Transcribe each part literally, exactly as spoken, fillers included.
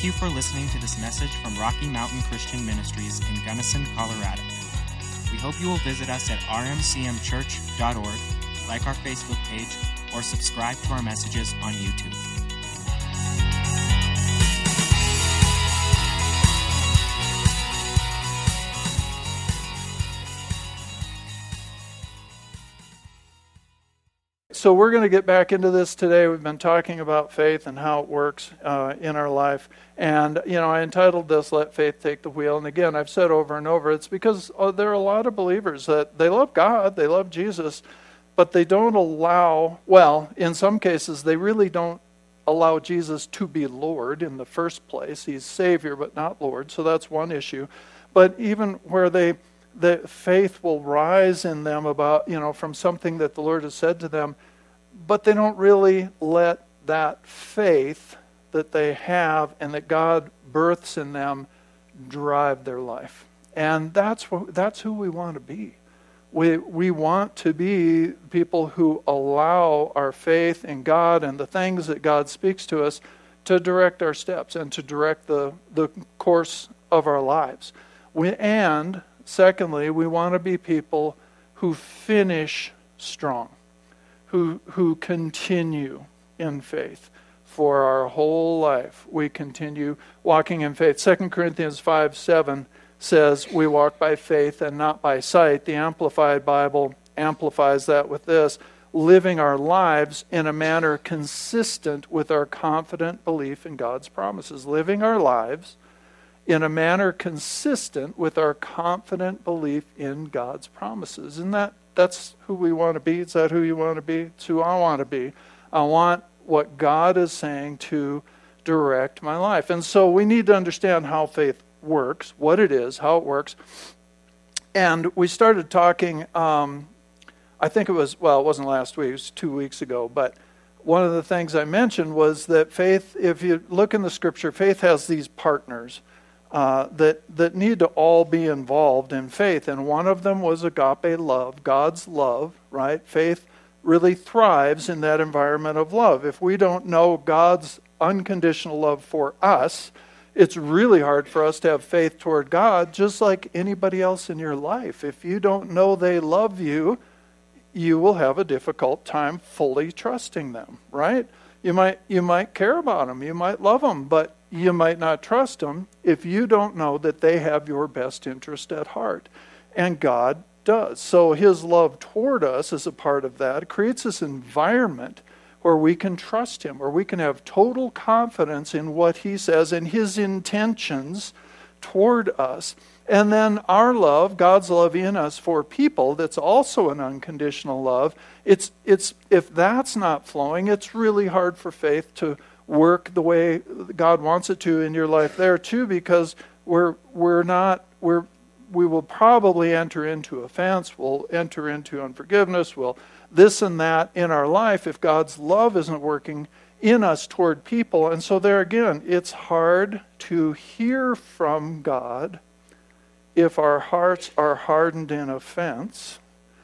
Thank you for listening to this message from Rocky Mountain Christian Ministries in Gunnison, Colorado. We hope you will visit us at r m c m church dot org, like our Facebook page, or subscribe to our messages on YouTube. So we're going to get back into this today. We've been talking about faith and how it works uh, in our life. And, you know, I entitled this, Let Faith Take the Wheel. And again, I've said over and over, it's because oh, there are a lot of believers that they love God, they love Jesus, but they don't allow, well, in some cases, they really don't allow Jesus to be Lord in the first place. He's Savior, but not Lord. So that's one issue. But even where they, the faith will rise in them about, you know, from something that the Lord has said to them, but they don't really let that faith that they have and that God births in them drive their life. And that's what, that's who we want to be. We we want to be people who allow our faith in God and the things that God speaks to us to direct our steps and to direct the, the course of our lives. We, and secondly, we want to be people who finish strong. Who who continue in faith for our whole life. We continue walking in faith. Second Corinthians five seven says, we walk by faith and not by sight. The Amplified Bible amplifies that with this, living our lives in a manner consistent with our confident belief in God's promises. Living our lives in a manner consistent with our confident belief in God's promises. Isn't that That's who we want to be? Is that who you want to be? It's who I want to be. I want what God is saying to direct my life. And so we need to understand how faith works, what it is, how it works. And we started talking, um, I think it was, well, it wasn't last week, it was two weeks ago, but one of the things I mentioned was that faith, if you look in the scripture, faith has these partners. Uh, that that need to all be involved in faith. And one of them was agape love, God's love, right? Faith really thrives in that environment of love. If we don't know God's unconditional love for us, it's really hard for us to have faith toward God, just like anybody else in your life. If you don't know they love you, you will have a difficult time fully trusting them, right? You might you might care about them, you might love them, but you might not trust them if you don't know that they have your best interest at heart. And God does. So his love toward us is a part of that. It creates this environment where we can trust him, where we can have total confidence in what he says and his intentions toward us. And then our love, God's love in us for people, that's also an unconditional love. It's it's if that's not flowing, it's really hard for faith to work the way God wants it to in your life there too, because we're we're not we're we will probably enter into offense, we'll enter into unforgiveness, we'll this and that in our life if God's love isn't working in us toward people. And so there again, it's hard to hear from God if our hearts are hardened in offense.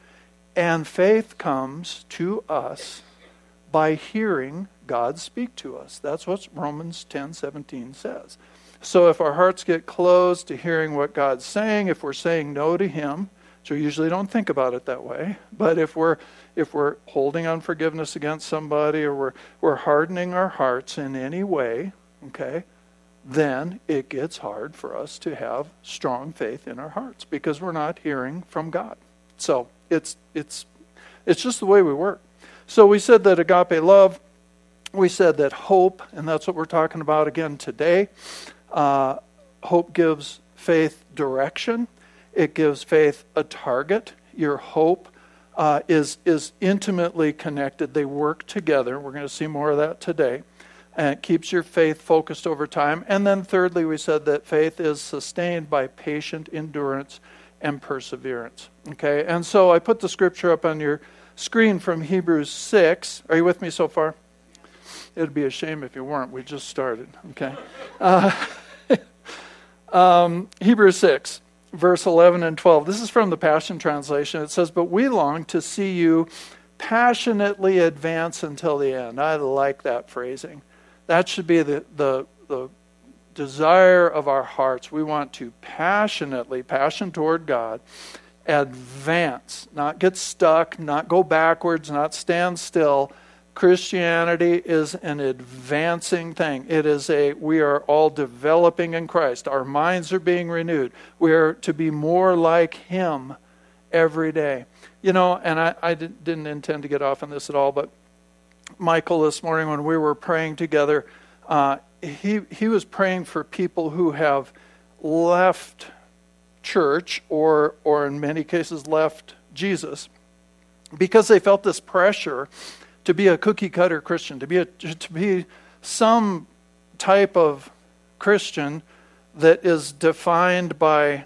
And faith comes to us by hearing God speak to us. That's what Romans ten seventeen says. So if our hearts get closed to hearing what God's saying, if we're saying no to him, which we usually don't think about it that way, but if we're if we're holding unforgiveness against somebody, or we're we're hardening our hearts in any way, okay, then it gets hard for us to have strong faith in our hearts because we're not hearing from God. So it's it's it's just the way we work. So we said that agape love, we said that hope, and that's what we're talking about again today. Uh, hope gives faith direction. It gives faith a target. Your hope uh, is is intimately connected. They work together. We're going to see more of that today. And it keeps your faith focused over time. And then thirdly, we said that faith is sustained by patient endurance and perseverance. Okay, and so I put the scripture up on your screen from Hebrews six. Are you with me so far? It'd be a shame if you weren't. We just started. Okay. Uh, um, Hebrews six, verse eleven and twelve. This is from the Passion Translation. It says, "But we long to see you passionately advance until the end." I like that phrasing. That should be the the, the desire of our hearts. We want to passionately, passion toward God, advance, not get stuck, not go backwards, not stand still. Christianity is an advancing thing. It is a, we are all developing in Christ. Our minds are being renewed. We are to be more like Him every day. You know, and I, I didn't intend to get off on this at all, but Michael this morning when we were praying together, uh, he he was praying for people who have left church or or in many cases left Jesus because they felt this pressure to be a cookie cutter Christian, to be a, to be some type of Christian that is defined by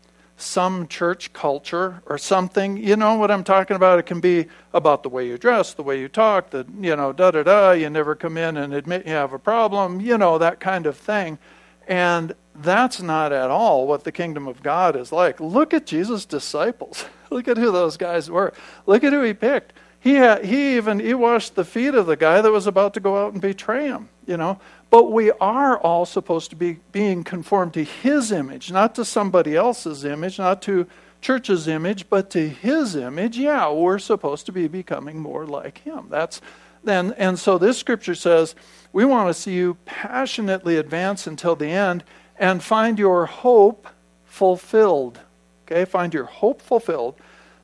some church culture or something. You know what I'm talking about? It can be about the way you dress, the way you talk, the, you know, da-da-da, you never come in and admit you have a problem, you know, that kind of thing. And that's not at all what the kingdom of God is like. Look at Jesus' disciples. Look at who those guys were. Look at who He picked. He had, he even he washed the feet of the guy that was about to go out and betray Him, you know. But we are all supposed to be being conformed to His image, not to somebody else's image, not to church's image, but to His image. Yeah, we're supposed to be becoming more like Him. That's then, and so this scripture says we want to see you passionately advance until the end and find your hope fulfilled. Okay, find your hope fulfilled.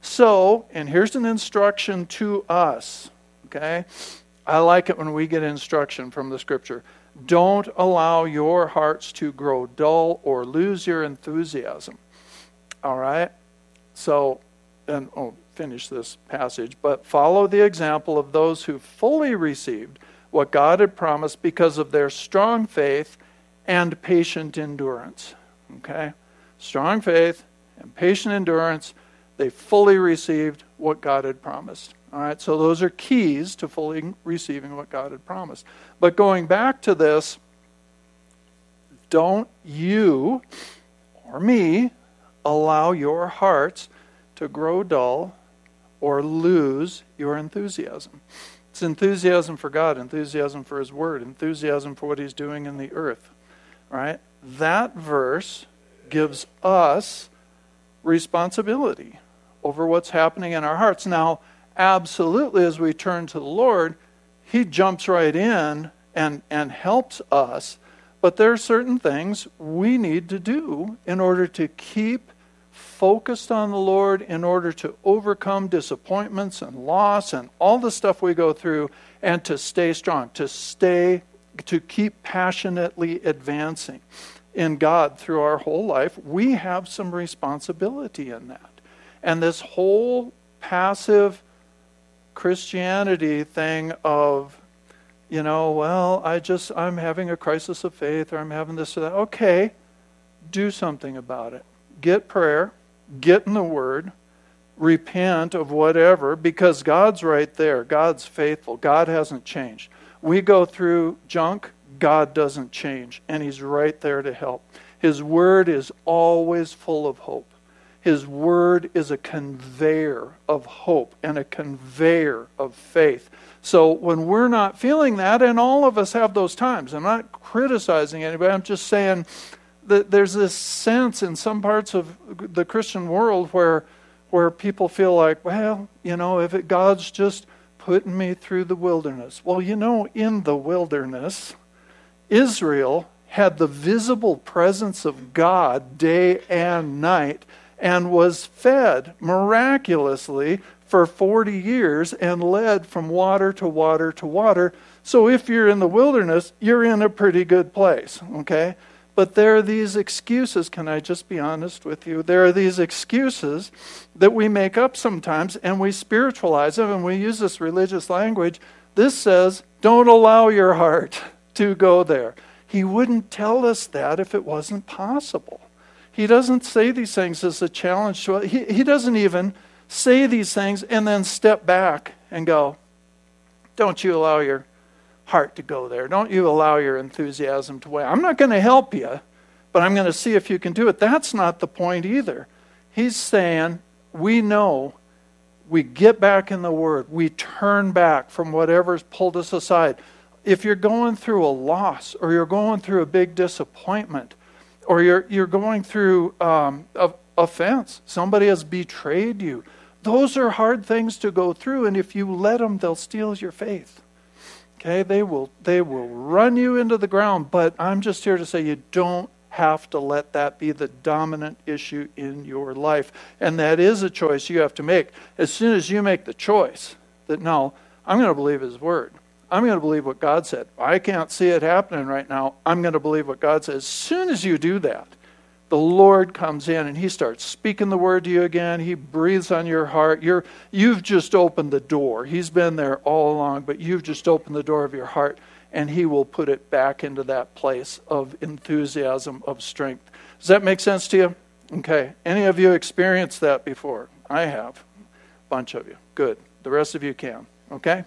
So, and here's an instruction to us, okay? I like it when we get instruction from the scripture. Don't allow your hearts to grow dull or lose your enthusiasm, all right? So, and oh, finish this passage, but follow the example of those who fully received what God had promised because of their strong faith and patient endurance, okay? Strong faith and patient endurance. They fully received what God had promised. All right, so those are keys to fully receiving what God had promised. But going back to this, don't you or me allow your hearts to grow dull or lose your enthusiasm. It's enthusiasm for God, enthusiasm for His Word, enthusiasm for what He's doing in the earth. All right, that verse gives us responsibility over what's happening in our hearts. Now, absolutely, as we turn to the Lord, He jumps right in and, and helps us. But there are certain things we need to do in order to keep focused on the Lord, in order to overcome disappointments and loss and all the stuff we go through, and to stay strong, to stay, to keep passionately advancing in God through our whole life. We have some responsibility in that. And this whole passive Christianity thing of, you know, well, I just, I'm having a crisis of faith, or I'm having this or that. Okay, do something about it. Get prayer, get in the Word, repent of whatever, because God's right there. God's faithful. God hasn't changed. We go through junk, God doesn't change, and He's right there to help. His Word is always full of hope. His Word is a conveyor of hope and a conveyor of faith. So when we're not feeling that, and all of us have those times, I'm not criticizing anybody, I'm just saying that there's this sense in some parts of the Christian world where where people feel like, well, you know, if it, God's just putting me through the wilderness. Well, you know, in the wilderness, Israel had the visible presence of God day and night, and was fed miraculously for forty years and led from water to water to water. So if you're in the wilderness, you're in a pretty good place, okay? But there are these excuses, can I just be honest with you? There are these excuses that we make up sometimes, and we spiritualize them, and we use this religious language. This says, don't allow your heart to go there. He wouldn't tell us that if it wasn't possible. He doesn't say these things as a challenge to us. He, he doesn't even say these things and then step back and go, don't you allow your heart to go there. Don't you allow your enthusiasm to weigh. I'm not going to help you, but I'm going to see if you can do it. That's not the point either. He's saying, we know, we get back in the Word. We turn back from whatever's pulled us aside. if you're going through a loss, or you're going through a big disappointment, or you're you're going through um, a offense, somebody has betrayed you, those are hard things to go through, and if you let them, they'll steal your faith. Okay, they will they will run you into the ground, but I'm just here to say you don't have to let that be the dominant issue in your life. And that is a choice you have to make. As soon as you make the choice that, no, I'm going to believe His Word. I'm going to believe what God said. I can't see it happening right now. I'm going to believe what God says. As soon as you do that, the Lord comes in and He starts speaking the Word to you again. He breathes on your heart. You're, you've just opened the door. He's been there all along, but you've just opened the door of your heart, and He will put it back into that place of enthusiasm, of strength. Does that make sense to you? Okay. Any of you experienced that before? I have. A bunch of you. Good. The rest of you can. Okay?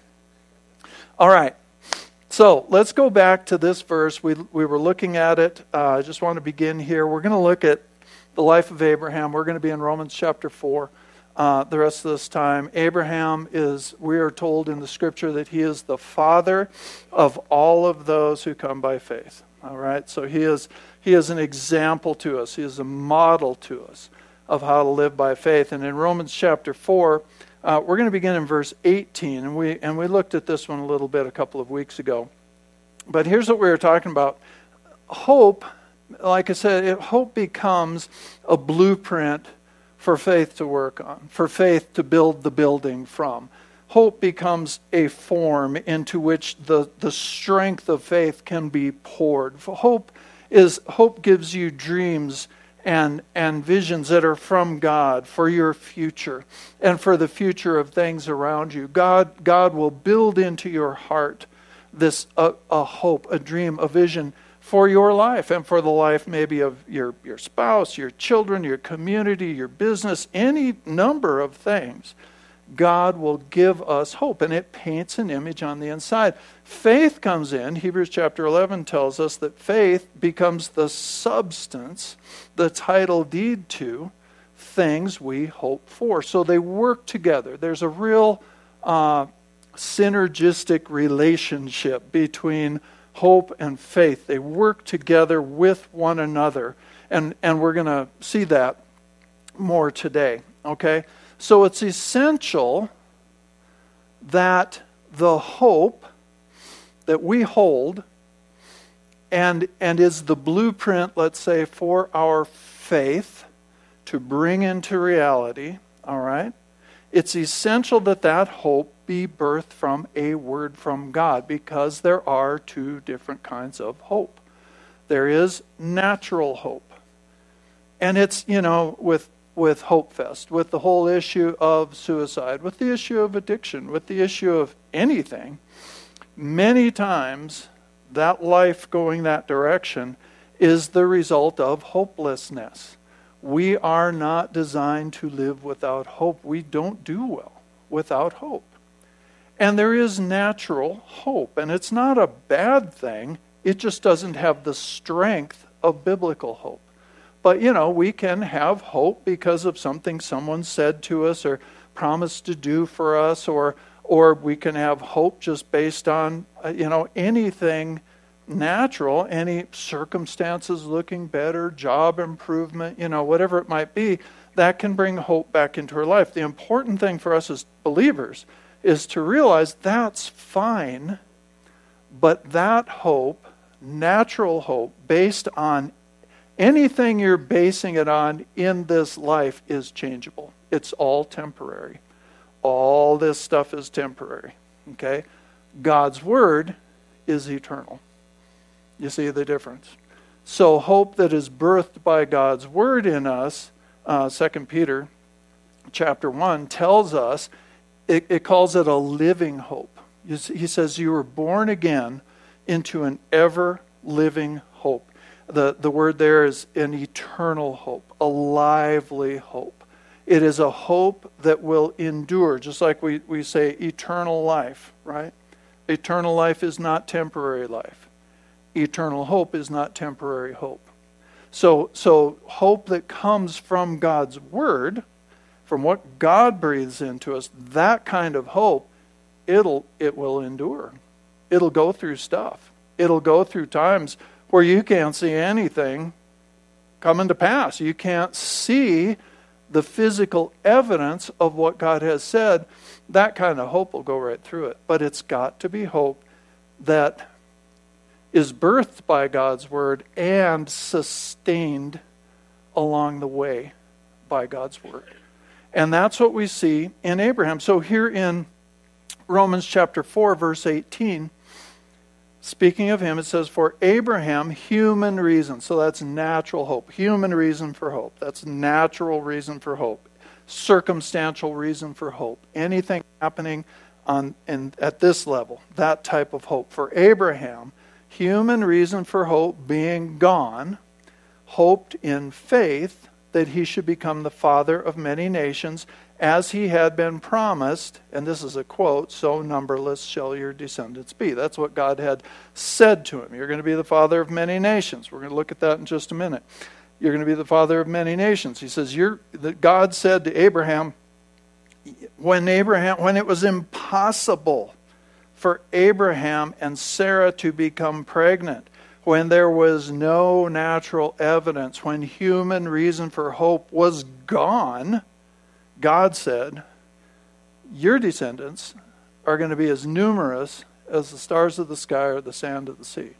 All right. So let's go back to this verse. We we were looking at it. Uh, I just want to begin here. We're going to look at the life of Abraham. We're going to be in Romans chapter four uh, the rest of this time. Abraham is, we are told in the Scripture that he is the father of all of those who come by faith. All right? So he is he is an example to us. He is a model to us of how to live by faith. And in Romans chapter four, Uh, we're going to begin in verse eighteen, and we and we looked at this one a little bit a couple of weeks ago. But here's what we were talking about. Hope, like I said, it, hope becomes a blueprint for faith to work on, for faith to build the building from. Hope becomes a form into which the, the strength of faith can be poured. Hope is hope gives you dreams and and visions that are from God for your future and for the future of things around you. God God will build into your heart this a, a hope, a dream, a vision for your life and for the life maybe of your, your spouse, your children, your community, your business, any number of things. God will give us hope, and it paints an image on the inside. Faith comes in. Hebrews chapter eleven tells us that faith becomes the substance, the title deed to things we hope for. So they work together. There's a real uh, synergistic relationship between hope and faith. They work together with one another, and, and we're going to see that more today, okay? So it's essential that the hope that we hold and, and is the blueprint, let's say, for our faith to bring into reality, all right? It's essential that that hope be birthed from a word from God, because there are two different kinds of hope. There is natural hope. And it's, you know, with with Hope Fest, with the whole issue of suicide, with the issue of addiction, with the issue of anything, many times that life going that direction is the result of hopelessness. We are not designed to live without hope. We don't do well without hope. And there is natural hope, and it's not a bad thing. It just doesn't have the strength of biblical hope. But, you know, we can have hope because of something someone said to us or promised to do for us, or or we can have hope just based on, you know, anything natural, any circumstances looking better, job improvement, you know, whatever it might be, that can bring hope back into our life. The important thing for us as believers is to realize that's fine, but that hope, natural hope, based on anything you're basing it on in this life is changeable. It's all temporary. All this stuff is temporary. Okay? God's word is eternal. You see the difference? So hope that is birthed by God's word in us, uh, Second Peter chapter one tells us, it, it calls it a living hope. You see, he says you were born again into an ever-living hope. The, the word there is an eternal hope, a lively hope. It is a hope that will endure, just like we, we say eternal life, right? Eternal life is not temporary life. Eternal hope is not temporary hope. So, so hope that comes from God's word, from what God breathes into us, that kind of hope, it'll it will endure. it'll go through stuff. It'll go through times where you can't see anything coming to pass. You can't see the physical evidence of what God has said. That kind of hope will go right through it. But it's got to be hope that is birthed by God's word and sustained along the way by God's word. And that's what we see in Abraham. So here in Romans chapter four, verse eighteen, speaking of him, it says, for Abraham, human reason. So that's natural hope. Human reason for hope. That's natural reason for hope. Circumstantial reason for hope. Anything happening on in, at this level, that type of hope. For Abraham, human reason for hope being gone, hoped in faith that he should become the father of many nations, as he had been promised, and this is a quote, so numberless shall your descendants be. That's what God had said to him. You're going to be the father of many nations. We're going to look at that in just a minute. You're going to be the father of many nations. He says, you're, that God said to Abraham, when Abraham, when it was impossible for Abraham and Sarah to become pregnant, when there was no natural evidence, when human reason for hope was gone, God said, your descendants are going to be as numerous as the stars of the sky or the sand of the sea.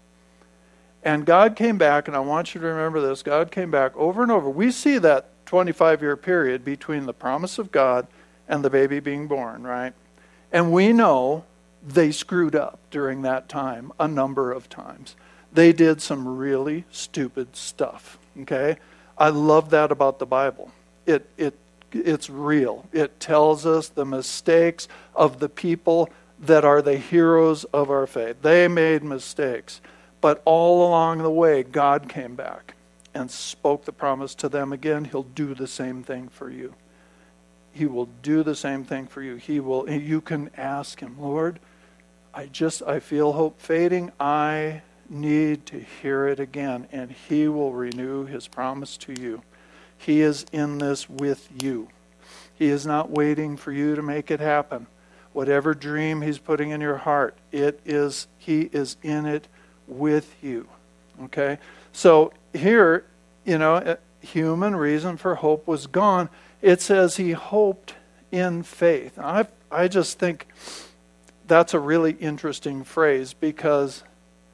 And God came back, and I want you to remember this, God came back over and over. We see that twenty-five-year period between the promise of God and the baby being born, right? And we know they screwed up during that time a number of times. They did some really stupid stuff, okay? I love that about the Bible. It it It's real. It tells us the mistakes of the people that are the heroes of our faith. They made mistakes. But all along the way, God came back and spoke the promise to them again. He'll do the same thing for you. He will do the same thing for you. He will. You can ask him, Lord, I just, I feel hope fading. I need to hear it again. And he will renew his promise to you. He is in this with you. He is not waiting for you to make it happen. Whatever dream he's putting in your heart, it is, he is in it with you. Okay? So here, you know, human reason for hope was gone. It says he hoped in faith. I I just think that's a really interesting phrase, because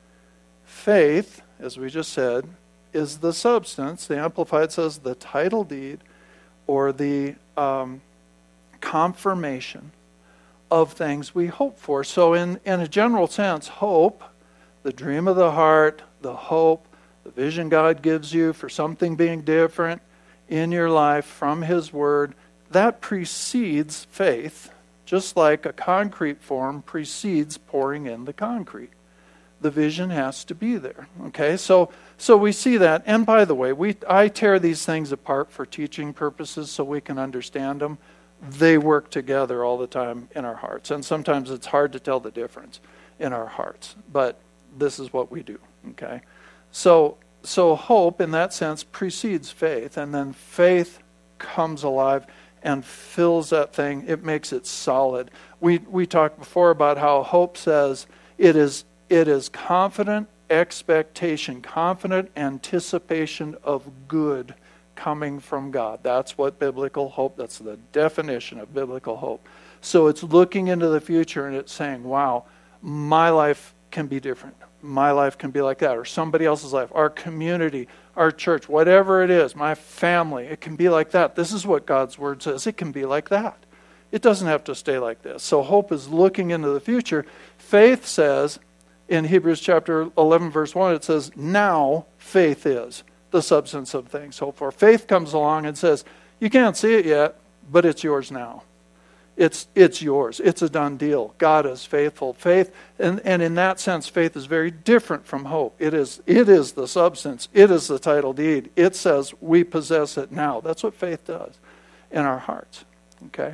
faith, as we just said, is the substance. The Amplified says the title deed or the um, confirmation of things we hope for. So in, in a general sense, hope, the dream of the heart, the hope, the vision God gives you for something being different in your life from his word, that precedes faith, just like a concrete form precedes pouring in the concrete. The vision has to be there. Okay, so so we see that. And by the way, we I tear these things apart for teaching purposes so we can understand them. They work together all the time in our hearts. And sometimes it's hard to tell the difference in our hearts. But this is what we do. Okay, so so hope in that sense precedes faith, and then faith comes alive and fills that thing. It makes it solid. We we talked before about how hope says it is. It is confident expectation, confident anticipation of good coming from God. That's what biblical hope, that's the definition of biblical hope. So it's looking into the future and it's saying, wow, my life can be different. My life can be like that, or somebody else's life, our community, our church, whatever it is, my family, it can be like that. This is what God's word says. It can be like that. It doesn't have to stay like this. So hope is looking into the future. Faith says, in Hebrews chapter eleven, verse one, it says, now faith is the substance of things hoped for. Faith comes along and says, you can't see it yet, but it's yours now. It's it's yours. It's a done deal. God is faithful. Faith, and, and in that sense, faith is very different from hope. It is it is the substance. It is the title deed. It says we possess it now. That's what faith does in our hearts. Okay?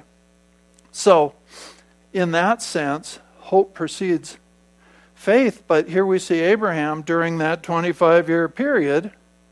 So, in that sense, hope precedes faith, but here we see Abraham during that twenty-five-year period,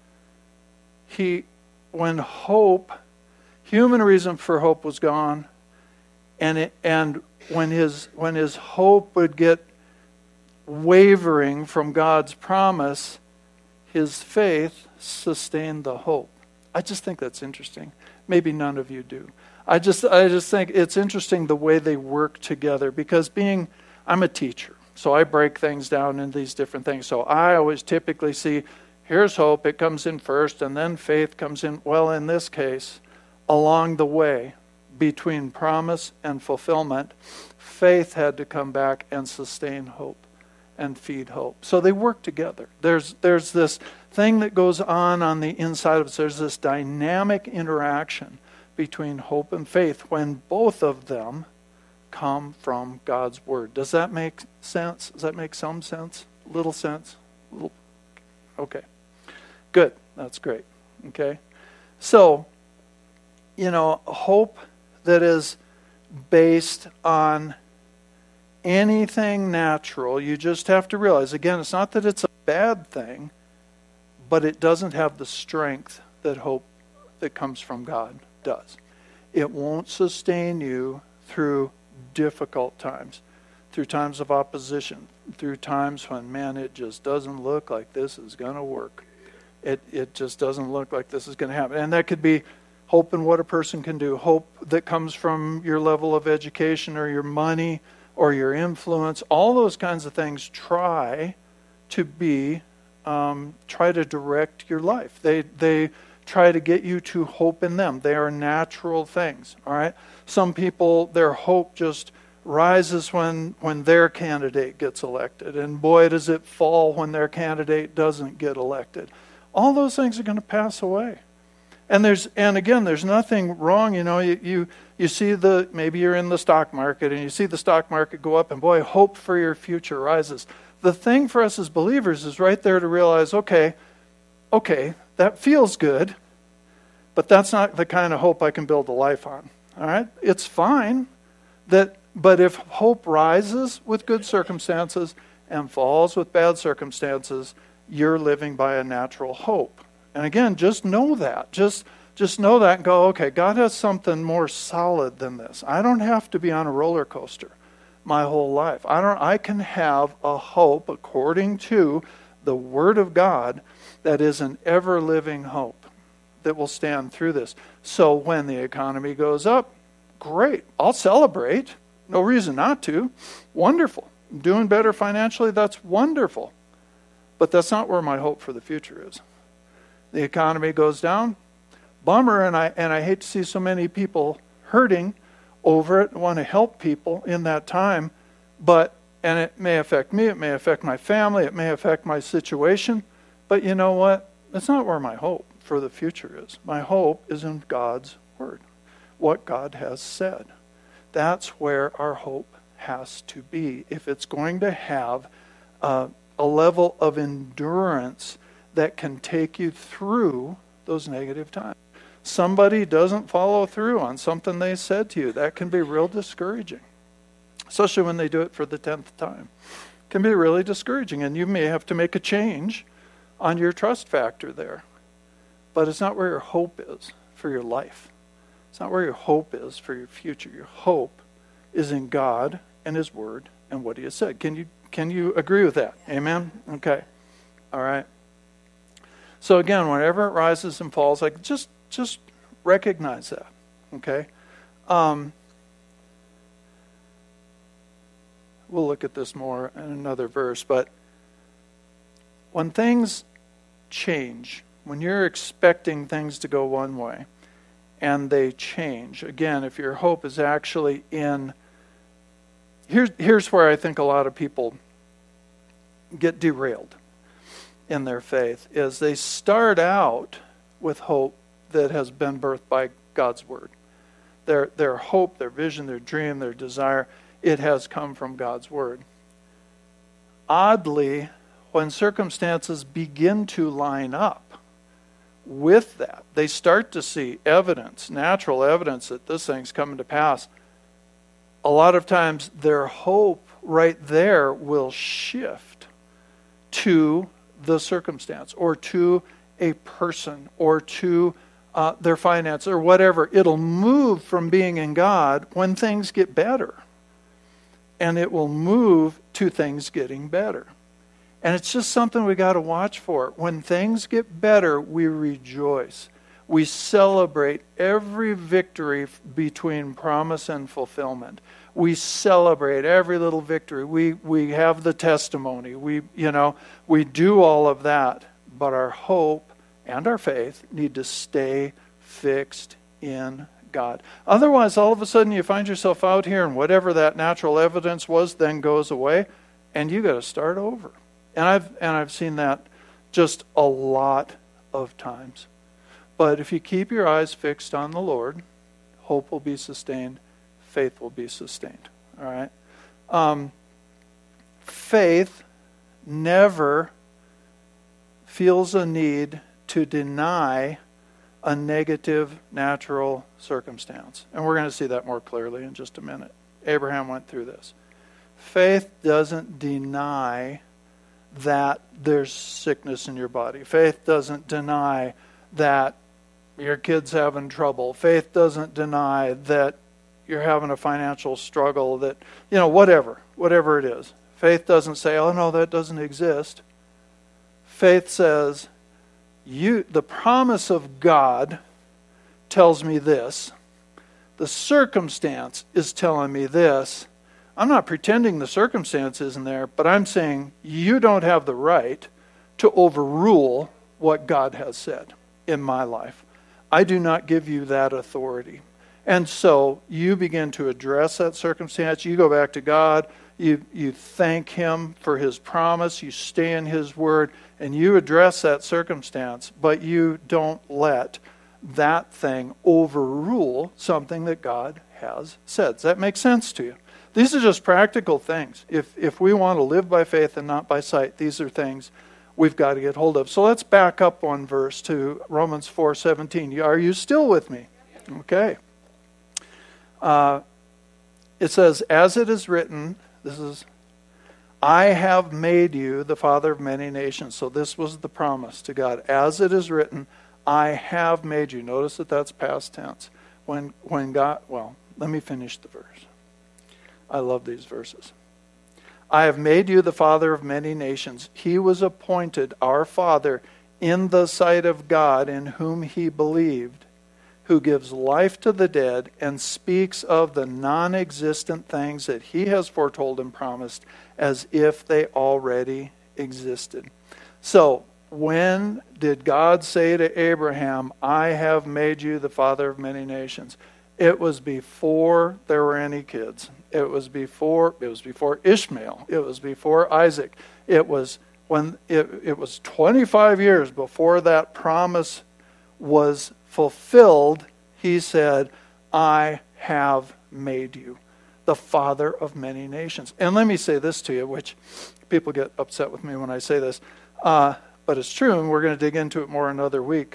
he, when hope, human reason for hope was gone, and it, and when his when his hope would get wavering from God's promise, his faith sustained the hope. I just think that's interesting. Maybe none of you do. I just I just think it's interesting the way they work together, because being, I'm a teacher, so I break things down into these different things. So I always typically see, here's hope, it comes in first, and then faith comes in. Well, in this case, along the way, between promise and fulfillment, faith had to come back and sustain hope and feed hope. So they work together. There's there's this thing that goes on on the inside of us. There's this dynamic interaction between hope and faith when both of them come from God's Word. Does that make sense? Does that make some sense? Little sense? Little. Okay. Good. That's great. Okay. So, you know, hope that is based on anything natural, you just have to realize, again, it's not that it's a bad thing, but it doesn't have the strength that hope that comes from God does. It won't sustain you through difficult times, through times of opposition, through times when, man, it just doesn't look like this is going to work. It it just doesn't look like this is going to happen. And that could be hope in what a person can do, hope that comes from your level of education or your money or your influence. All those kinds of things try to be, um, try to direct your life. They they try to get you to hope in them. They are natural things, all right? Some people, their hope just rises when, when their candidate gets elected. And boy, does it fall when their candidate doesn't get elected. All those things are going to pass away. And there's and again, there's nothing wrong. You know, you, you you see the, maybe you're in the stock market and you see the stock market go up and boy, hope for your future rises. The thing for us as believers is right there to realize, okay, okay, that feels good, but that's not the kind of hope I can build a life on. All right? It's fine that, but if hope rises with good circumstances and falls with bad circumstances, you're living by a natural hope. And again, just know that. Just just know that and go, okay, God has something more solid than this. I don't have to be on a roller coaster my whole life. I don't I can have a hope according to the Word of God that is an ever-living hope that will stand through this. So when the economy goes up, great. I'll celebrate. No reason not to. Wonderful. I'm doing better financially, that's wonderful. But that's not where my hope for the future is. The economy goes down, bummer, and I and I hate to see so many people hurting over it. I want to help people in that time, but and it may affect me, it may affect my family, it may affect my situation, but you know what? That's not where my hope for the future is. My hope is in God's Word, what God has said. That's where our hope has to be if it's going to have uh, a level of endurance that can take you through those negative times. Somebody doesn't follow through on something they said to you. That can be real discouraging, especially when they do it for the tenth time. It can be really discouraging, and you may have to make a change on your trust factor there. But it's not where your hope is for your life. It's not where your hope is for your future. Your hope is in God and His Word and what He has said. Can you can you agree with that? Amen? Okay. All right. So again, whenever it rises and falls, like just just recognize that, okay? Um, we'll look at this more in another verse, but when things change, when you're expecting things to go one way, and they change, again, if your hope is actually in, here's here's where I think a lot of people get derailed in their faith, is they start out with hope that has been birthed by God's Word. Their their hope, their vision, their dream, their desire, it has come from God's Word. Oddly, when circumstances begin to line up with that, they start to see evidence, natural evidence that this thing's coming to pass. A lot of times their hope right there will shift to the circumstance or to a person or to uh, their finance or whatever. It'll move from being in God when things get better. and it will move to things getting better. And it's just something we got to watch for. When things get better, we rejoice. We celebrate every victory between promise and fulfillment. We celebrate every little victory. We we have the testimony. We you know, we do all of that, but our hope and our faith need to stay fixed in God. Otherwise, all of a sudden you find yourself out here and whatever that natural evidence was then goes away and you got to start over. And I've and I've seen that just a lot of times. But if you keep your eyes fixed on the Lord, hope will be sustained, faith will be sustained. All right? Um, faith never feels a need to deny a negative natural circumstance. And we're going to see that more clearly in just a minute. Abraham went through this. Faith doesn't deny that there's sickness in your body. Faith doesn't deny that your kid's having trouble. Faith doesn't deny that you're having a financial struggle, that, you know, whatever, whatever it is. Faith doesn't say, oh no, that doesn't exist. Faith says, you, the promise of God tells me this. The circumstance is telling me this. I'm not pretending the circumstance isn't there, but I'm saying you don't have the right to overrule what God has said in my life. I do not give you that authority. And so you begin to address that circumstance. You go back to God. You, you thank Him for His promise. You stay in His word. And you address that circumstance. But you don't let that thing overrule something that God has said. Does that make sense to you? These are just practical things. If if we want to live by faith and not by sight, these are things we've got to get hold of. So let's back up one verse to Romans four seventeen. Are you still with me? Okay. Uh, it says, as it is written, this is, I have made you the father of many nations. So this was the promise to God. As it is written, I have made you. Notice that that's past tense. When when God, well, let me finish the verse. I love these verses. I have made you the father of many nations. He was appointed our father in the sight of God, in whom he believed, who gives life to the dead and speaks of the non-existent things that he has foretold and promised as if they already existed. So, when did God say to Abraham, I have made you the father of many nations? It was before there were any kids. It was before it was before Ishmael. It was before Isaac. It was when it, it was twenty-five years before that promise was fulfilled. He said, I have made you the father of many nations. And let me say this to you, which people get upset with me when I say this, uh, but it's true, and we're going to dig into it more another week.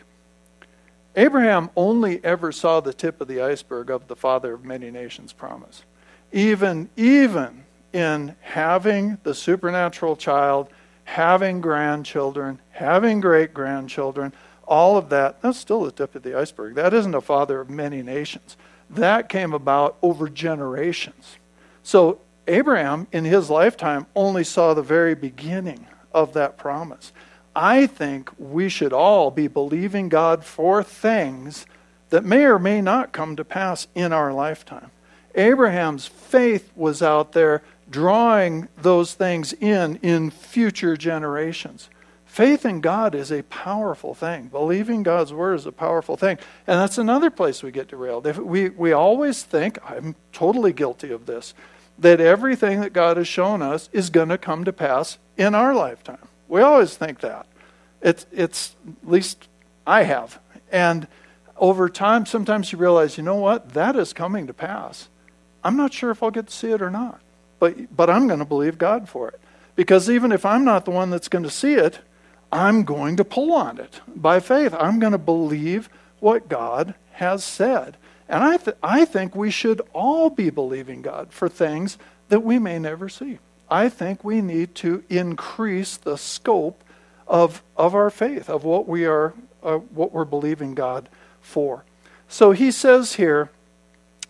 Abraham only ever saw the tip of the iceberg of the father of many nations promise. Even, even in having the supernatural child, having grandchildren, having great-grandchildren, all of that, that's still the tip of the iceberg. That isn't a father of many nations. That came about over generations. So Abraham, in his lifetime, only saw the very beginning of that promise. I think we should all be believing God for things that may or may not come to pass in our lifetime. Abraham's faith was out there drawing those things in in future generations. Faith in God is a powerful thing. Believing God's word is a powerful thing. And that's another place we get derailed. If we, we always think, I'm totally guilty of this, that everything that God has shown us is going to come to pass in our lifetime. We always think that. It's, it's at least I have. And over time, sometimes you realize, you know what? That is coming to pass. I'm not sure if I'll get to see it or not. But, but I'm going to believe God for it. Because even if I'm not the one that's going to see it, I'm going to pull on it by faith. I'm going to believe what God has said. And I, th- I think we should all be believing God for things that we may never see. I think we need to increase the scope of of our faith, of what we are, uh, what we're believing God for. So he says here,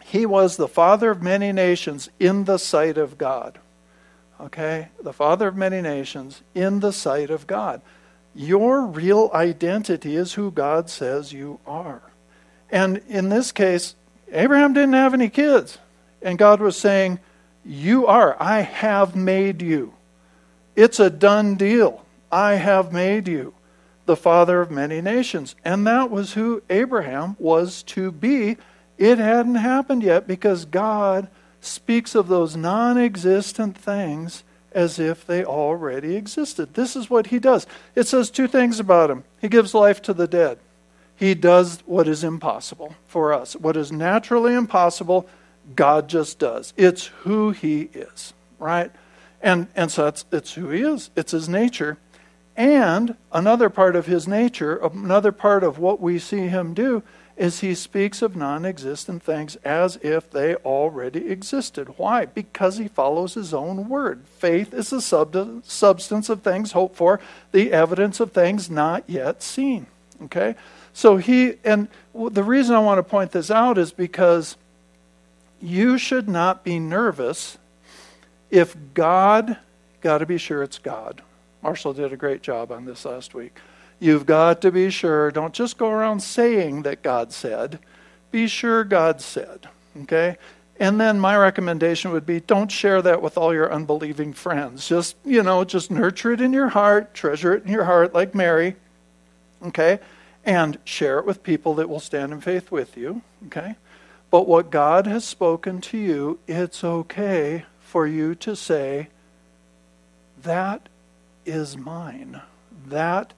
He was the father of many nations in the sight of God. Okay? The father of many nations in the sight of God. Your real identity is who God says you are. And in this case, Abraham didn't have any kids. And God was saying, you are. I have made you. It's a done deal. I have made you the father of many nations. And that was who Abraham was to be. It hadn't happened yet because God speaks of those non-existent things as if they already existed. This is what he does. It says two things about him. He gives life to the dead. He does what is impossible for us. What is naturally impossible, God just does. It's who he is, right? And and so it's, it's who he is. It's his nature. And another part of his nature, another part of what we see him do, is he speaks of non-existent things as if they already existed. Why? Because he follows his own word. Faith is the sub- substance of things hoped for, the evidence of things not yet seen. Okay? So he, and the reason I want to point this out is because you should not be nervous if God, got to be sure it's God. Marshall did a great job on this last week. You've got to be sure. Don't just go around saying that God said. Be sure God said. Okay? And then my recommendation would be don't share that with all your unbelieving friends. Just, you know, just nurture it in your heart. Treasure it in your heart like Mary. Okay? And share it with people that will stand in faith with you. Okay? But what God has spoken to you, it's okay for you to say, that is mine. That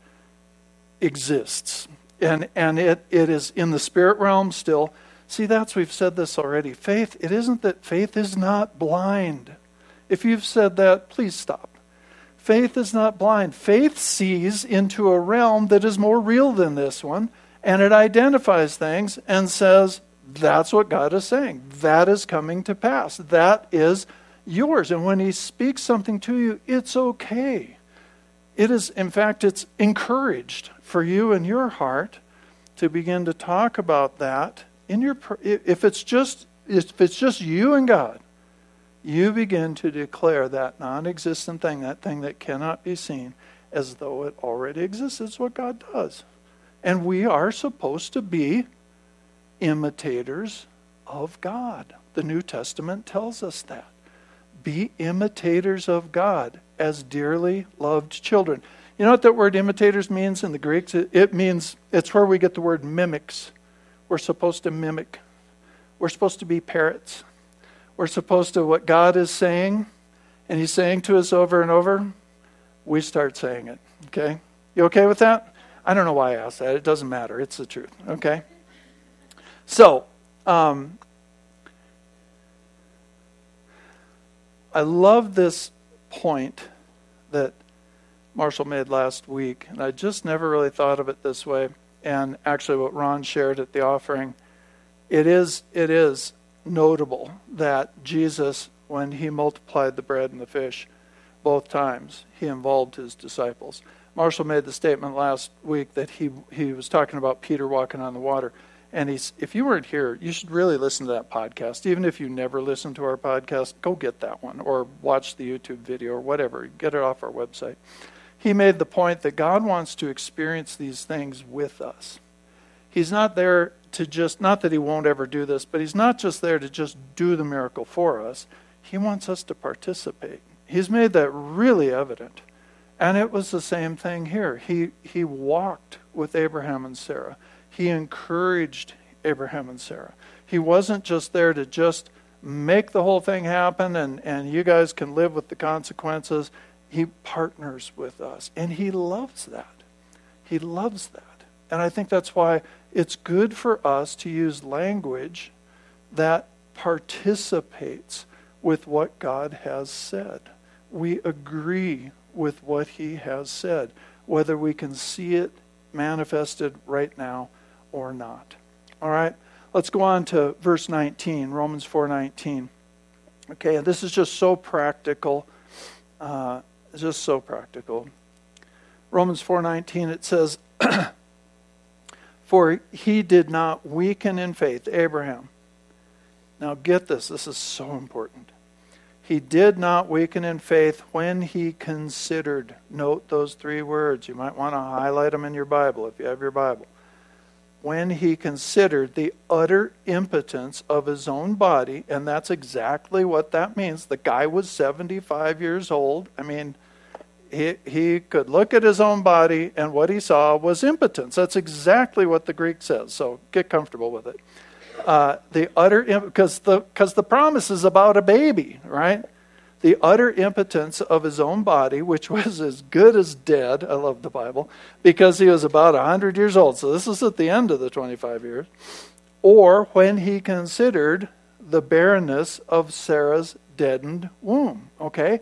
exists. And and it, it is in the spirit realm still. See, that's, we've said this already. Faith, it isn't that faith is not blind. If you've said that, please stop. Faith is not blind. Faith sees into a realm that is more real than this one, and it identifies things and says, that's what God is saying. That is coming to pass. That is yours. And when he speaks something to you, it's okay. It is, in fact, it's encouraged for you in your heart to begin to talk about that in your. If it's just if it's just you and God, you begin to declare that non-existent thing, that thing that cannot be seen, as though it already exists. It's what God does, and we are supposed to be imitators of God. The New Testament tells us that. Be imitators of God as dearly loved children. You know what that word imitators means in the Greek? It means, it's where we get the word mimics. We're supposed to mimic. We're supposed to be parrots. We're supposed to, what God is saying, and he's saying to us over and over, we start saying it. Okay? You okay with that? I don't know why I asked that. It doesn't matter. It's the truth. Okay? So, um, I love this point that Marshall made last week, and I just never really thought of it this way. And actually what Ron shared at the offering, it is it is notable that Jesus, when he multiplied the bread and the fish, both times, he involved his disciples. Marshall made the statement last week that he he was talking about Peter walking on the water. And he's, if you weren't here, you should really listen to that podcast. Even if you never listen to our podcast, go get that one or watch the YouTube video or whatever. Get it off our website. He made the point that God wants to experience these things with us. He's not there to just, not that he won't ever do this, but he's not just there to just do the miracle for us. He wants us to participate. He's made that really evident. And it was the same thing here. He he walked with Abraham and Sarah. He encouraged Abraham and Sarah. He wasn't just there to just make the whole thing happen and, and you guys can live with the consequences. He partners with us. And he loves that. He loves that. And I think that's why it's good for us to use language that participates with what God has said. We agree with what he has said, whether we can see it manifested right now or not. All right, let's go on to verse nineteen, Romans four nineteen. Okay, and this is just so practical. Uh, just so practical. Romans four nineteen, it says, for he did not weaken in faith, Abraham, Now get this, this is so important. He did not weaken in faith when he considered. Note those three words. You might want to highlight them in your Bible if you have your Bible. When he considered the utter impotence of his own body, and that's exactly what that means. The guy was seventy-five years old. I mean, he, he could look at his own body, and what he saw was impotence. That's exactly what the Greek says, so get comfortable with it. Uh, the utter, because the, because the promise is about a baby, right? The utter impotence of his own body, which was as good as dead, I love the Bible, because he was about one hundred years old. So this is at the end of the twenty-five years. Or when he considered the barrenness of Sarah's deadened womb. Okay?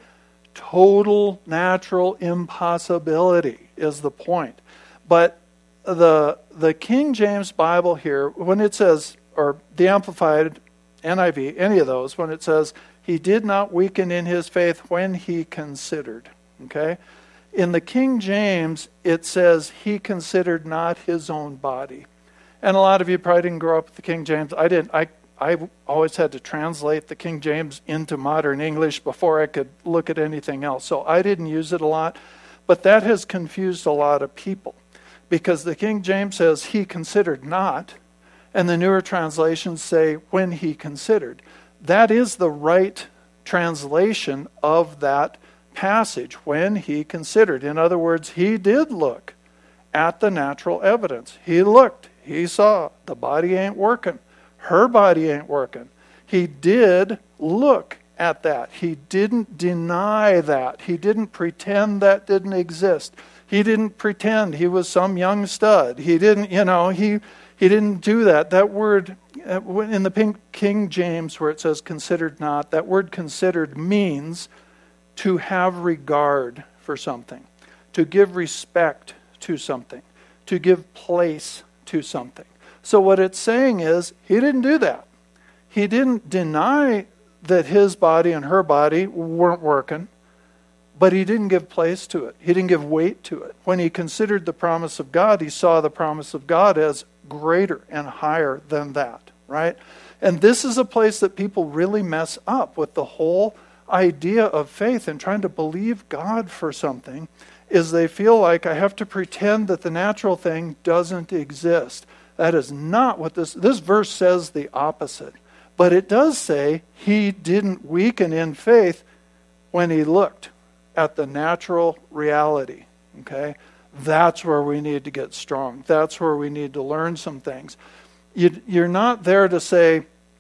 Total natural impossibility is the point. But the the King James Bible here, when it says, or the Amplified, N I V, any of those, when it says, he did not weaken in his faith when he considered. Okay? In the King James, it says he considered not his own body. And a lot of you probably didn't grow up with the King James. I didn't. I I always had to translate the King James into modern English before I could look at anything else. So I didn't use it a lot. But that has confused a lot of people. Because the King James says he considered not. And the newer translations say when he considered. That is the right translation of that passage, when he considered. In other words, he did look at the natural evidence. He looked, he saw, the body ain't working. Her body ain't working. He did look at that. He didn't deny that. He didn't pretend that didn't exist. He didn't pretend he was some young stud. He didn't, you know, he... He didn't do that. That word, in the King James where it says considered not, that word considered means to have regard for something, to give respect to something, to give place to something. So what it's saying is, he didn't do that. He didn't deny that his body and her body weren't working, but he didn't give place to it. He didn't give weight to it. When he considered the promise of God, he saw the promise of God as greater and higher than that, right? And this is a place that people really mess up with the whole idea of faith and trying to believe God for something, is they feel like I have to pretend that the natural thing doesn't exist. That is not what this, this verse says the opposite. But it does say he didn't weaken in faith when he looked at the natural reality, okay? That's where we need to get strong. That's where we need to learn some things. You, you're not there to say,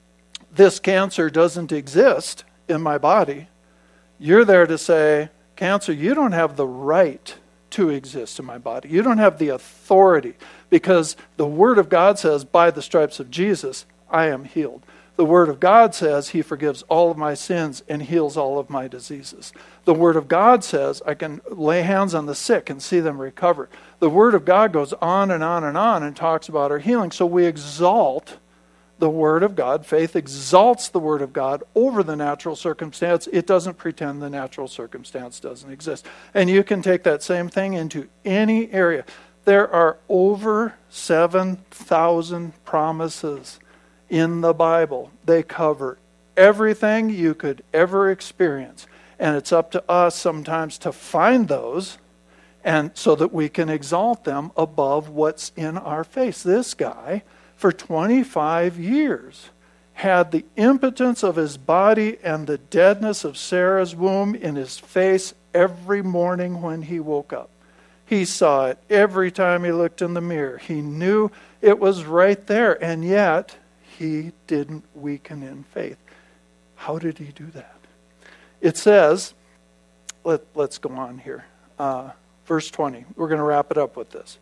this cancer doesn't exist in my body. You're there to say, cancer, you don't have the right to exist in my body. You don't have the authority, because the Word of God says, by the stripes of Jesus, I am healed. The Word of God says he forgives all of my sins and heals all of my diseases. The Word of God says I can lay hands on the sick and see them recover. The Word of God goes on and on and on and talks about our healing. So we exalt the Word of God. Faith exalts the Word of God over the natural circumstance. It doesn't pretend the natural circumstance doesn't exist. And you can take that same thing into any area. There are over seven thousand promises in the Bible. They cover everything you could ever experience. And it's up to us sometimes to find those, and so that we can exalt them above what's in our face. This guy, for twenty-five years, had the impotence of his body and the deadness of Sarah's womb in his face every morning when he woke up. He saw it every time he looked in the mirror. He knew it was right there, and yet he didn't weaken in faith. How did he do that? It says, let, let's go on here. Uh, verse twenty. We're going to wrap it up with this.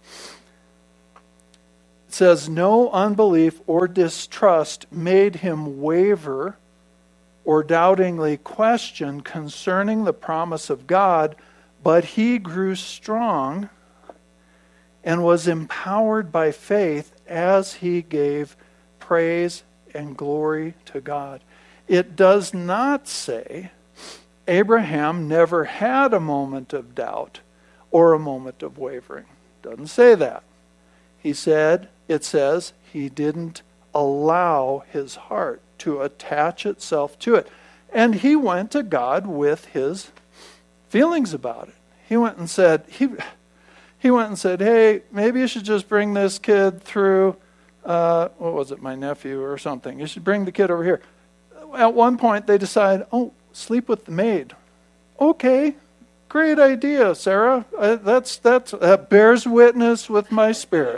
It says, no unbelief or distrust made him waver or doubtingly question concerning the promise of God, but he grew strong and was empowered by faith as he gave praise and glory to God. It does not say Abraham never had a moment of doubt or a moment of wavering. Doesn't say that. He said, it says, he didn't allow his heart to attach itself to it. And he went to God with his feelings about it. He went and said, he, he went and said, hey, maybe you should just bring this kid through, uh, what was it, my nephew or something. You should bring the kid over here. At one point, they decide, oh, sleep with the maid. Okay, great idea, Sarah. Uh, that's that's that bears witness with my spirit.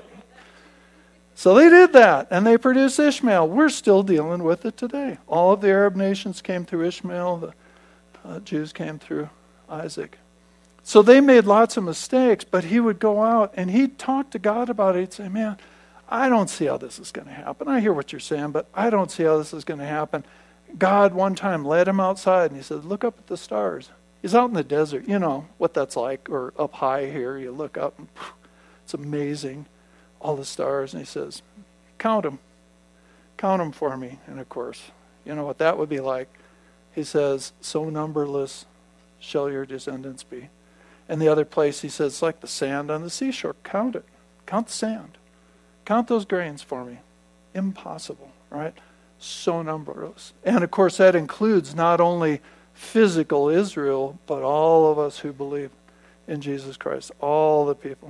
So they did that, and they produced Ishmael. We're still dealing with it today. All of the Arab nations came through Ishmael. The uh, Jews came through Isaac. So they made lots of mistakes, but he would go out, and he'd talk to God about it. He'd say, man, I don't see how this is going to happen. I hear what you're saying, but I don't see how this is going to happen. God one time led him outside, and he said, look up at the stars. He's out in the desert. You know what that's like, or up high here. You look up, and it's amazing. All the stars, and he says, count them. Count them for me. And of course, you know what that would be like. He says, so numberless shall your descendants be. And the other place he says, it's like the sand on the seashore. Count it. Count the sand. Count those grains for me. Impossible, right? So numberless. And of course that includes not only physical Israel, but all of us who believe in Jesus Christ. All the people.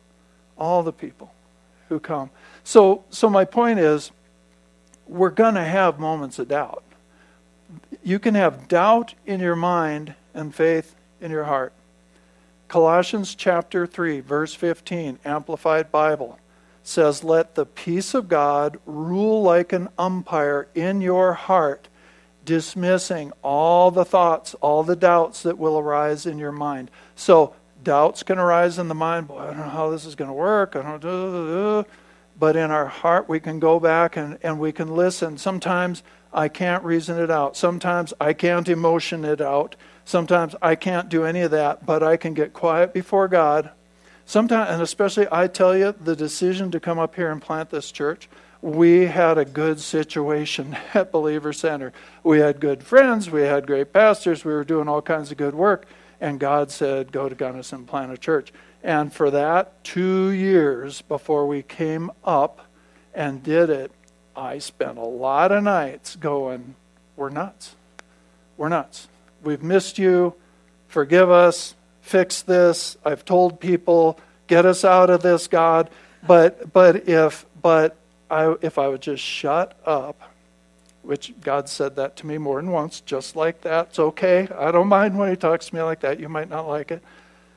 All the people who come. So so my point is, we're going to have moments of doubt. You can have doubt in your mind and faith in your heart. Colossians chapter three, verse fifteen, Amplified Bible, says, let the peace of God rule like an umpire in your heart, dismissing all the thoughts, all the doubts that will arise in your mind. So doubts can arise in the mind. Boy, I don't know how this is going to work. I don't know. But in our heart, we can go back and, and we can listen. Sometimes I can't reason it out. Sometimes I can't emotion it out. Sometimes I can't do any of that. But I can get quiet before God. Sometimes, and especially, I tell you, the decision to come up here and plant this church, we had a good situation at Believer Center. We had good friends. We had great pastors. We were doing all kinds of good work. And God said, go to Gunnison and plant a church. And for that two years before we came up and did it, I spent a lot of nights going, we're nuts. We're nuts. We've missed you. Forgive us. Fix this. I've told people, get us out of this, God. But but if but I if I would just shut up, which God said that to me more than once, just like that. It's okay. I don't mind when he talks to me like that. You might not like it.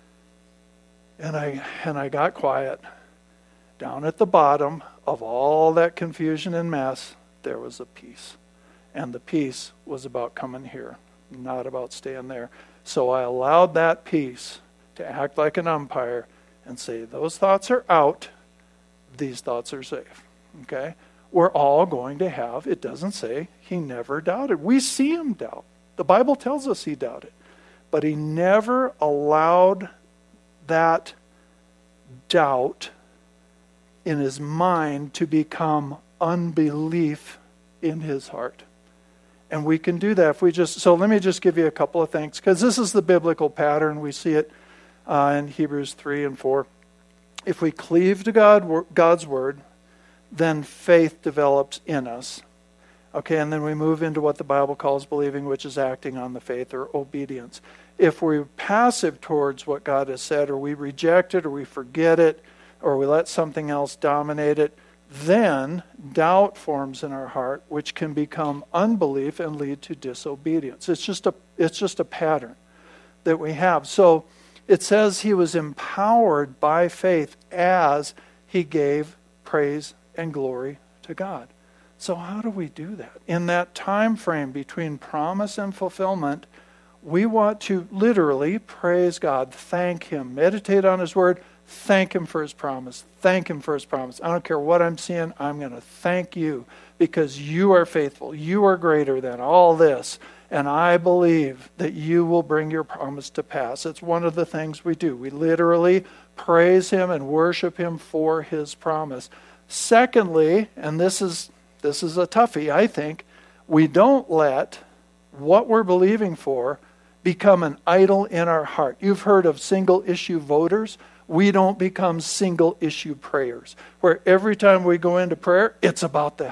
And I and I got quiet. Down at the bottom of all that confusion and mess, there was a peace. And the peace was about coming here, not about staying there. So I allowed that peace to act like an umpire and say, those thoughts are out. These thoughts are safe. Okay? We're all going to have, it doesn't say he never doubted. We see him doubt. The Bible tells us he doubted. But he never allowed that doubt in his mind to become unbelief in his heart. And we can do that if we just, so let me just give you a couple of things, because this is the biblical pattern. We see it uh, in Hebrews three and four. If we cleave to God, God's word, then faith develops in us. Okay, and then we move into what the Bible calls believing, which is acting on the faith or obedience. If we're passive towards what God has said, or we reject it, or we forget it, or we let something else dominate it, then doubt forms in our heart, which can become unbelief and lead to disobedience. It's just a it's just a pattern that we have. So it says he was empowered by faith as he gave praise and glory to God. So how do we do that? In that time frame between promise and fulfillment, we want to literally praise God, thank him, meditate on his word, thank him for his promise, thank him for his promise. I don't care what I'm seeing, I'm going to thank you because you are faithful. You are greater than all this, and I believe that you will bring your promise to pass. It's one of the things we do. We literally praise him and worship him for his promise. Secondly, and this is this is a toughie, I think, we don't let what we're believing for become an idol in our heart. You've heard of single issue voters. We don't become single issue prayers, where every time we go into prayer, it's about that.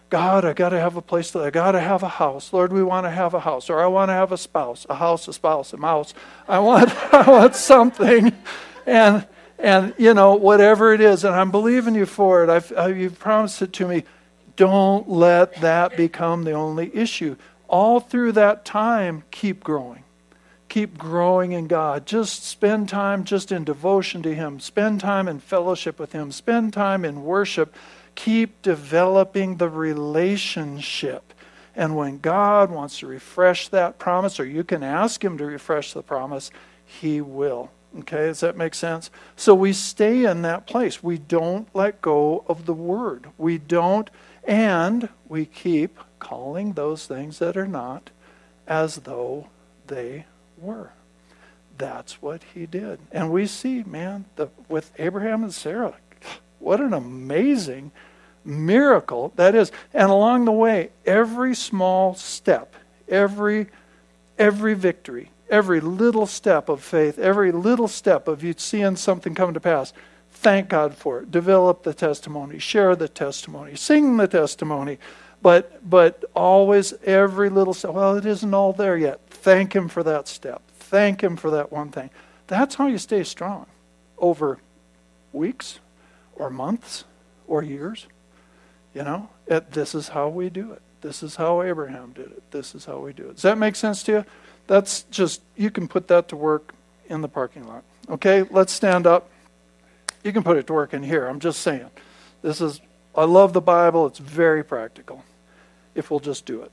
God, I got to have a place to live. I got to have a house. Lord, we want to have a house. Or I want to have a spouse, a house, a spouse, a mouse. I want, I want something. And, and, you know, whatever it is, and I'm believing you for it. I've, I, you've promised it to me. Don't let that become the only issue. All through that time, keep growing. Keep growing in God. Just spend time just in devotion to Him. Spend time in fellowship with Him. Spend time in worship. Keep developing the relationship. And when God wants to refresh that promise, or you can ask Him to refresh the promise, He will. Okay, does that make sense? So we stay in that place. We don't let go of the Word. We don't, and we keep calling those things that are not as though they were. That's what He did. And we see, man, the, with Abraham and Sarah, what an amazing miracle that is. And along the way, every small step, every every victory, every little step of faith, every little step of you seeing something come to pass, thank God for it. Develop the testimony, share the testimony, sing the testimony. But but always every little step, well, it isn't all there yet. Thank Him for that step. Thank Him for that one thing. That's how you stay strong over weeks or months or years. You know, it, this is how we do it. This is how Abraham did it. This is how we do it. Does that make sense to you? That's just, you can put that to work in the parking lot. Okay, let's stand up. You can put it to work in here. I'm just saying. This is, I love the Bible. It's very practical if we'll just do it.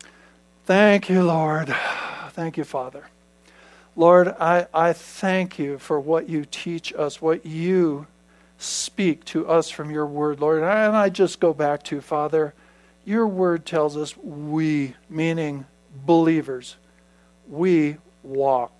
Thank you, Lord. Thank you, Father. Lord, I, I thank you for what you teach us, what you speak to us from your word, Lord. And I, and I just go back to, Father, your word tells us we, meaning believers, we walk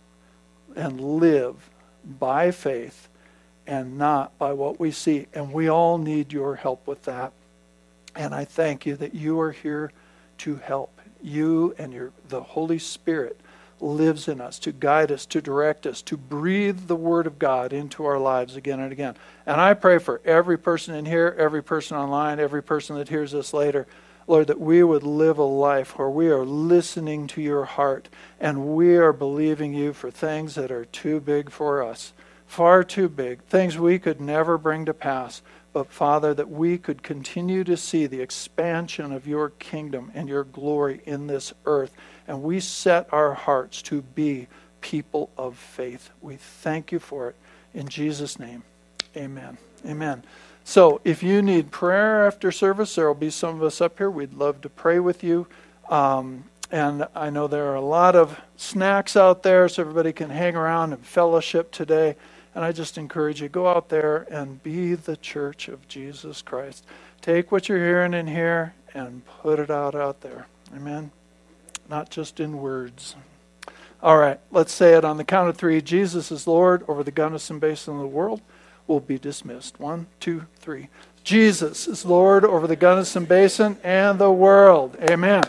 and live by faith and not by what we see. And we all need your help with that. And I thank you that you are here to help. You and your the Holy Spirit lives in us to guide us, to direct us, to breathe the Word of God into our lives again and again. And I pray for every person in here, every person online, every person that hears this later, Lord, that we would live a life where we are listening to your heart and we are believing you for things that are too big for us, far too big, things we could never bring to pass. But Father, that we could continue to see the expansion of your kingdom and your glory in this earth. And we set our hearts to be people of faith. We thank you for it. In Jesus' name, amen. Amen. So if you need prayer after service, there will be some of us up here. We'd love to pray with you. Um, and I know there are a lot of snacks out there so everybody can hang around and fellowship today. And I just encourage you, go out there and be the church of Jesus Christ. Take what you're hearing in here and put it out out there. Amen? Not just in words. All right, let's say it on the count of three. Jesus is Lord over the Gunnison Basin of the world. Will be dismissed. One, two, three. Jesus is Lord over the Gunnison Basin and the world. Amen.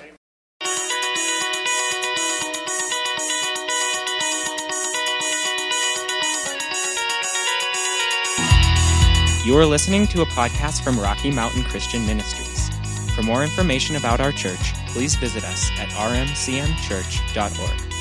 You are listening to a podcast from Rocky Mountain Christian Ministries. For more information about our church, please visit us at r m c m church dot org.